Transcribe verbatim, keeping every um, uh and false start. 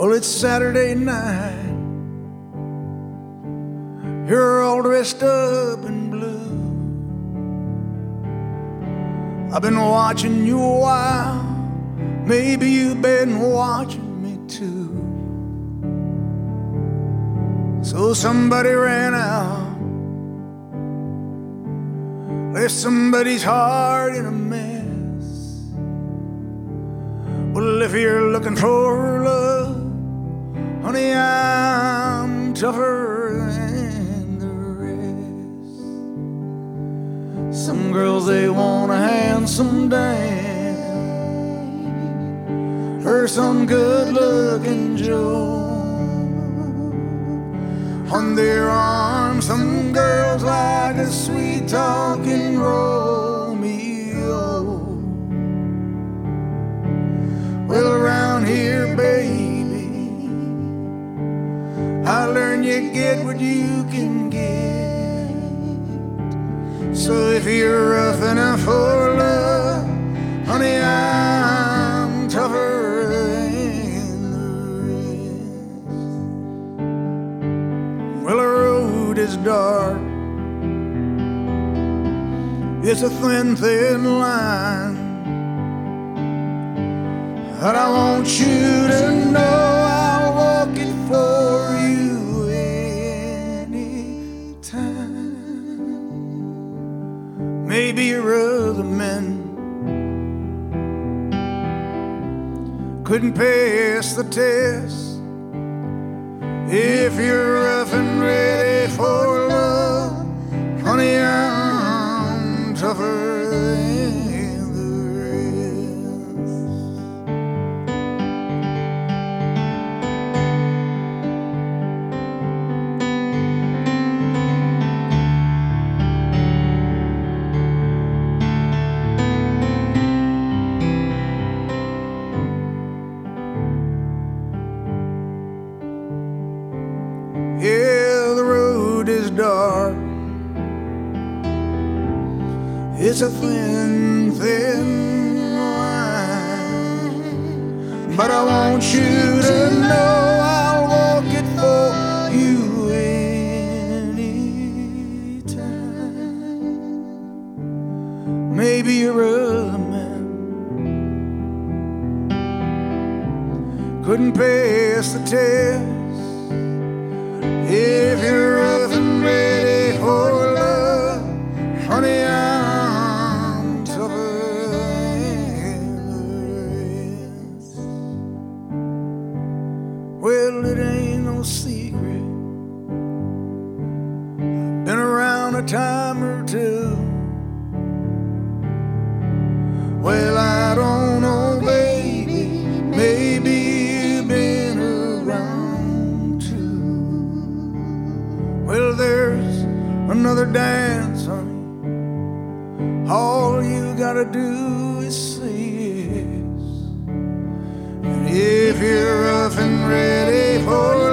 Well, it's Saturday night. You're all dressed up in blue. I've been watching you a while. Maybe you've been watching me too. So somebody ran out, left somebody's heart in a mess. Well, if you're looking for love, honey, I'm tougher than the rest. Some girls, they want a handsome dame or some good-looking Joe. On their arms, some girls like a sweet-talking Romeo. Well, around here, baby, I learned you get what you can get. So if you're rough enough for love, honey, I'm tougher than the rest. Well, the road is dark. It's a thin, thin line. But I want you to know I'll walk it for you anytime. Maybe your other men couldn't pass the test. If you're rough and ready for love, honey, I'm tougher than yeah, the road is dark. It's a thin, thin line. But I want you to know I'll walk it for you anytime. Maybe your other man couldn't pass the test. If you're rough and ready for love, honey, I'm tougher than the rest. Well, it ain't no secret, been around a time or two. Well, I don't know, baby, maybe you've been around too. Well, there's another dance, honey. All you gotta do is say yes. And if you're rough and ready for